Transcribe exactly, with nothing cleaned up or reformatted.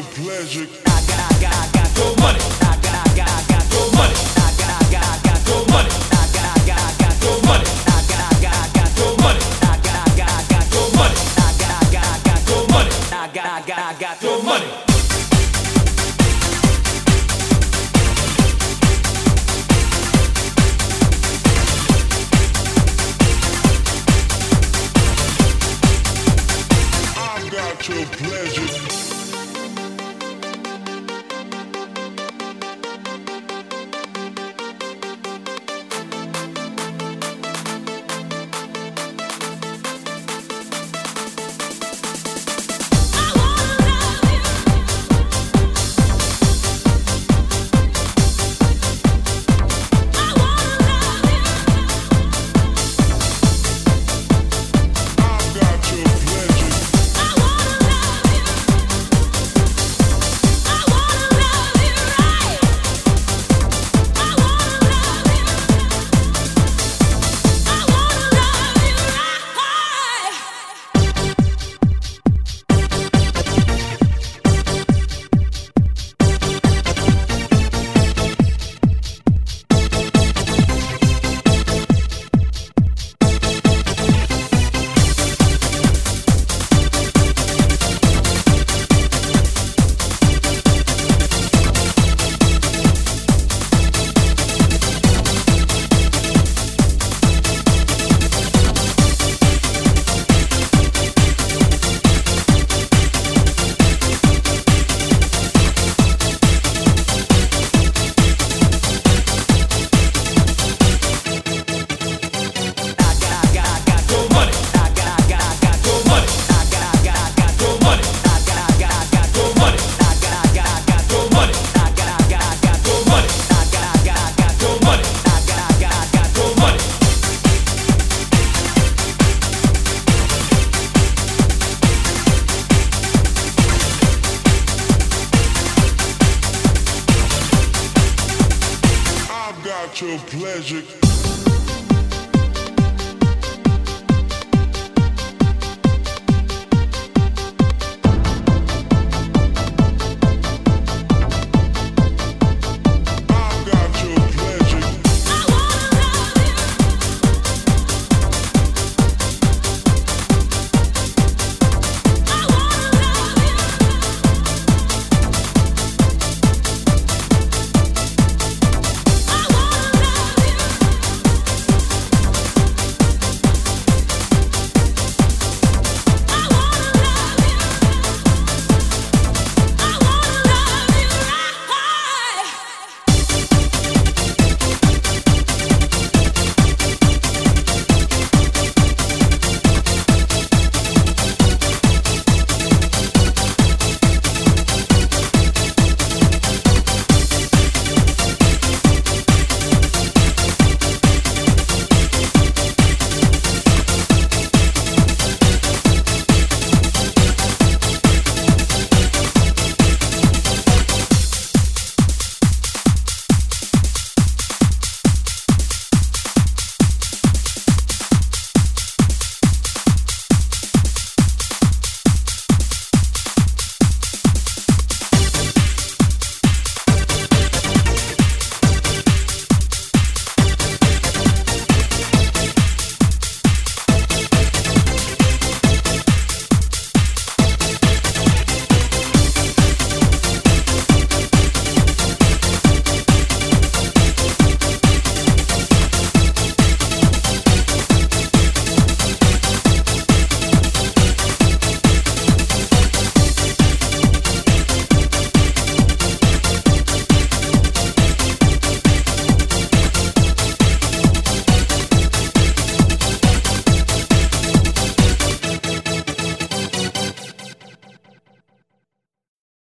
your pleasure. I got, I got, I got your money. I got, I got, I got your money. I got, I got, I got your money. I got, I got, I got your money. I got, I got, I got your money. I got, I got, I got your money. I got, I got, I got your money. I got, I got, I got your money. Your pleasure. Your pleasure.